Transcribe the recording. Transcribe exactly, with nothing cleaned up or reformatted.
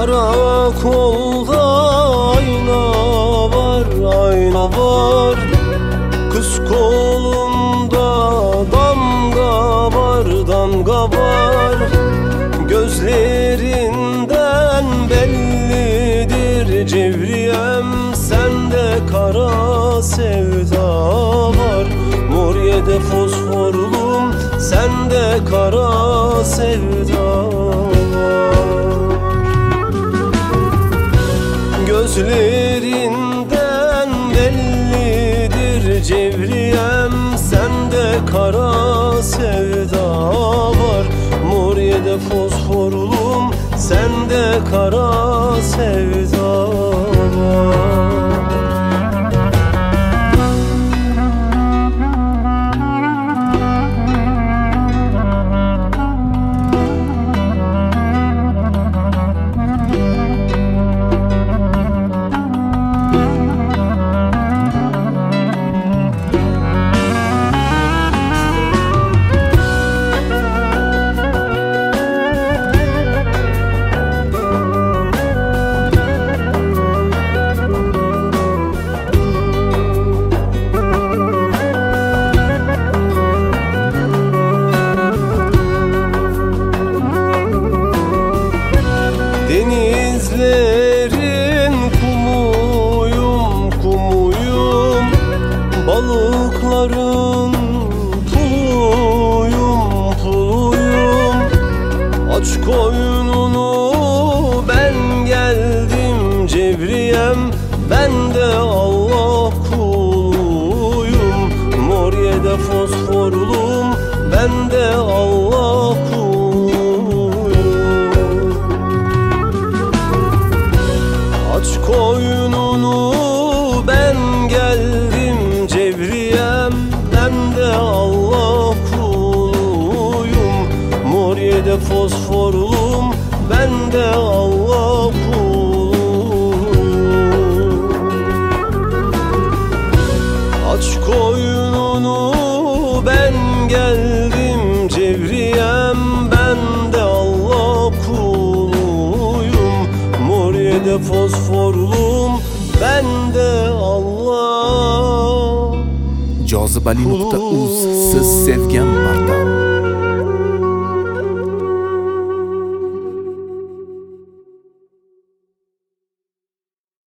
Karakolda ayna var, ayna var. Kız kolunda damga var, damga var. Gözlerinden bellidir Cevriyem, sende kara sevda var. Moriye'de fosforlum, sende kara sevda var. Gözlerinden bellidir Cevriyem, sende kara sevda var. Moriye'de fosforlum, sende kara sevda var. Denizlerin kumuyum, kumuyum. Balıkların puluyum, puluyum. Aç koynunu, ben geldim Cevriyem, ben de Allah kuluyum. Moriye'de fosforlum, ben de Allah kuluyum. Aç koynunu, ben geldim Cevriyem, ben de Allah kuluyum. Moriye'de fosforlum, ben de Allah kuluyum. Aç koynunu, ben geldim Cevriyem, ben de Allah kuluyum. Moriye'de fosforlum, ben de Allah. Jozibali nuqta uz, siz sevgan marda.